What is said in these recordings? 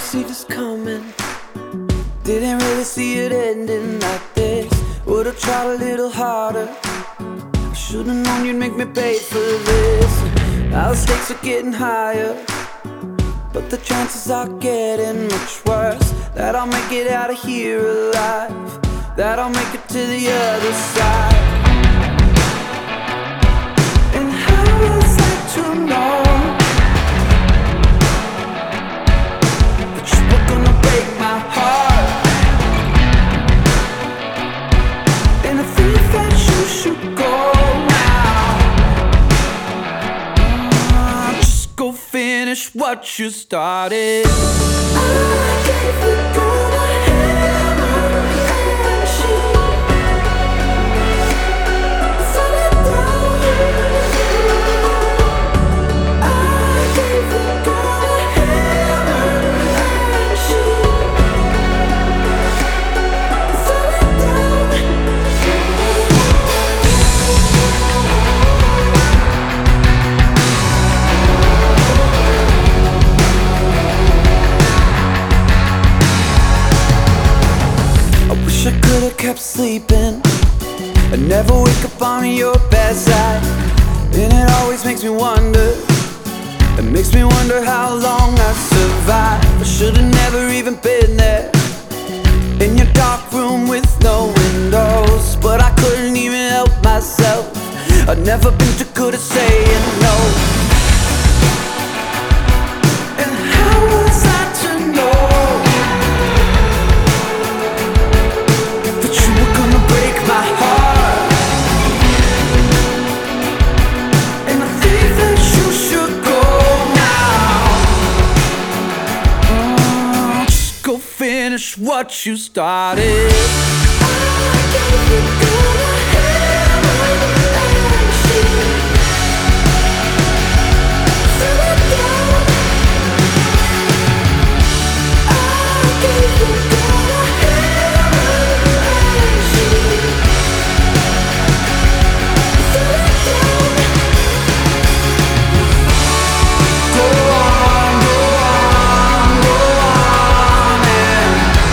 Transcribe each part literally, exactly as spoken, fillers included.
see this coming. Didn't really see it ending like this. Would've tried a little harder. I should've known you'd make me pay for this. Now the stakes are getting higher, but the chances are getting much worse. That I'll make it out of here alive, that I'll make it to the other side. And how was I to know that you were gonna break my heart? And I think that you should go now. uh, Just go finish what you started. I gave the girl a hammer and she set it down. I gave the girl a hammer and she set it down. I wish I could've kept sleeping and never wake up on your bedside. And it always makes me wonder, it makes me wonder how long I survived. I should've never even been there, in your dark room with no windows. But I couldn't even help myself, I'd never been too good at saying no. And how was I to know that you were gonna break my heart? And I think that you should go now. Oh, just go finish what you started. I gave the girl a hammer and she set it down. I gave the girl a hammer and she set it down. Go on, go on, go on, and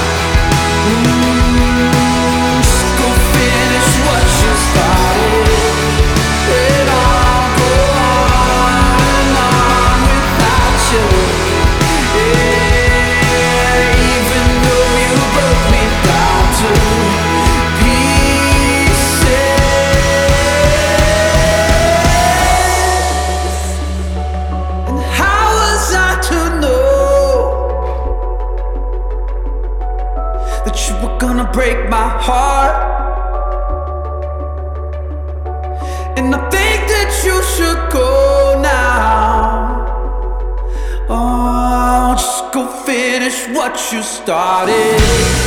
mm, just go finish what you started. And I'll go on and on without you. Yeah, even though you broke me down to pieces. And how was I to know that you were gonna break my heart? And I think that you should go now. Oh, just go finish what you started.